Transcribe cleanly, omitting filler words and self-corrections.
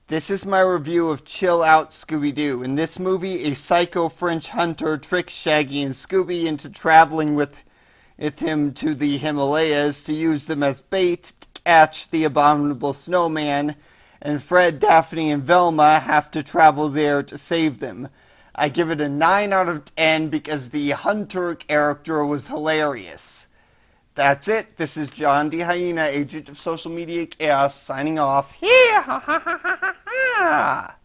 This is my review of Chill Out, Scooby-Doo. In this movie, a psycho French hunter tricks Shaggy and Scooby into traveling with him to the Himalayas to use them as bait to catch the abominable snowman, and Fred, Daphne, and Velma have to travel there to save them. I give it a 9 out of 10 because the hunter character was hilarious. That's it. This is John D. Hyena, agent of social media chaos, signing off. Yeah, ha ha ha ha ha.